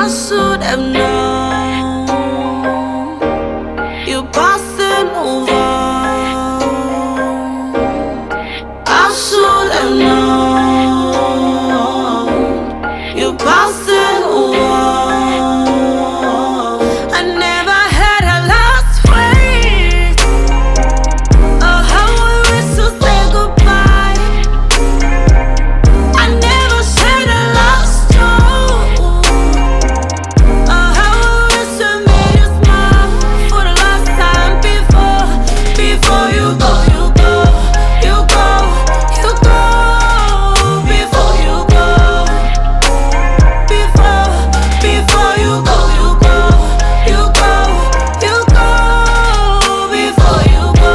should have known. You passing over. I should have known. You passing over. I never had a last phrase. Oh, how I wish to say goodbye. I never shared a last joke. Oh, how I wish I made you smile for the last time before you go, you go, you go, you go. Before you go, before you go, you go, you go, you go. Before you go,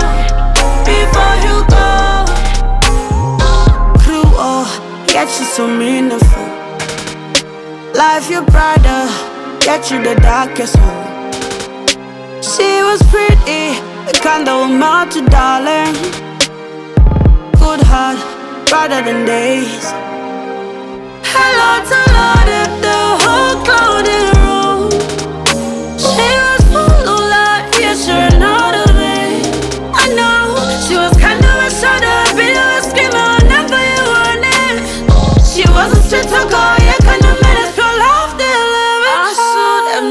cruel, yet she's so meaningful. Life your brother, get you the darkest hole. She was pretty, the kind of woman to darling. Good heart, brighter than days. Hello to Lord at the whole clothing room. She was full of life, yeah, sure not of it. I know she was kind of a shoulder, beat her screaming whenever you want it. She was a straight talker, yeah, kind of menace, pure love, delivered. I should have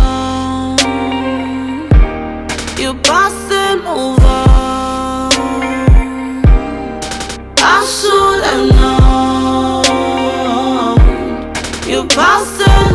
known. You passing over. I should have known. You passing